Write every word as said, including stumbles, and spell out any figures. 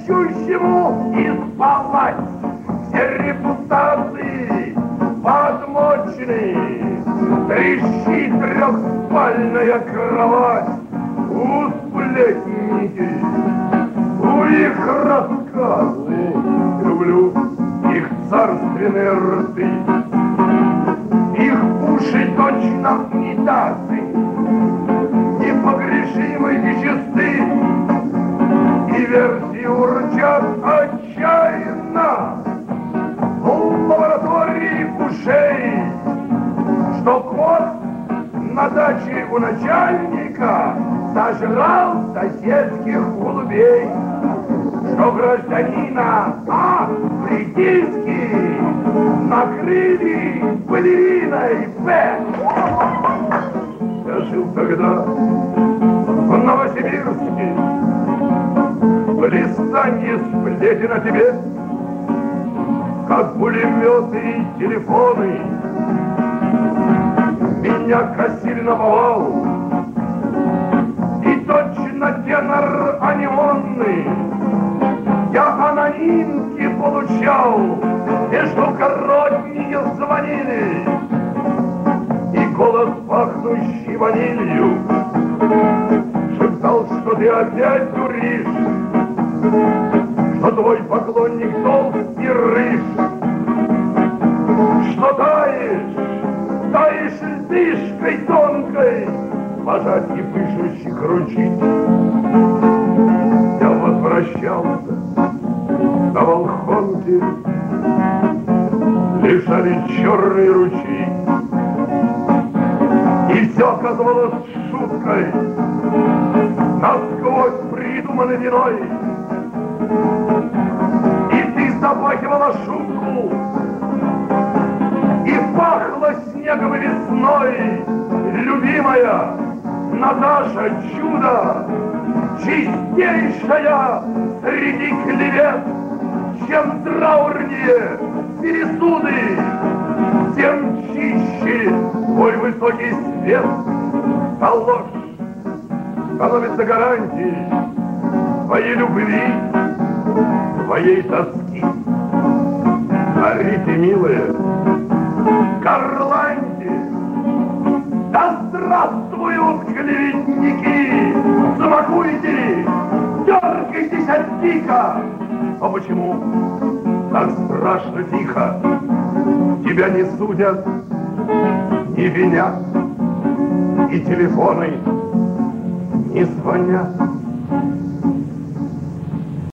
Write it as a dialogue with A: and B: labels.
A: ищущему исполнять все репутации подмочены. Трещит трехспальная кровать, у сплетники, у их рассказы. Люблю их царственные рты, их уши точно унитазы, непогрешимы и чисты, и версии урчат отчаянно в лаборатории ушей, что кот на даче у начальника сожрал соседских голубей, что гражданина Африкийский накрыли балериной П. Я жил тогда в Новосибирске, блистанье сплетен о тебе, как пулеметы и телефоны, меня косили на повал, и точно тенор анимонный я анонимки получал, между коротние звонили, и голос, пахнущий ванилью, шептал, что ты опять дуришь, что твой поклонник толстый рыж, что таешь, таешь льдышкой тонкой, пожать и пышущих ручить. Я возвращался на Волхонке, лежали черные ручьи, и все оказалось шуткой, насквозь придуманной виной. И ты запахивала шубку, и пахло снегом и весной, любимая Наташа, чудо, чистейшая среди клевет. Чем траурнее пересуды, тем чище твой высокий свет. А ложь становится гарантией твоей любви, твоей тоски. Арите, милая, Карланди, да здравствуют клеветники! Замакуйте, дергайтесь от пика! А почему так страшно тихо? Тебя не судят, не винят, и телефоны не звонят.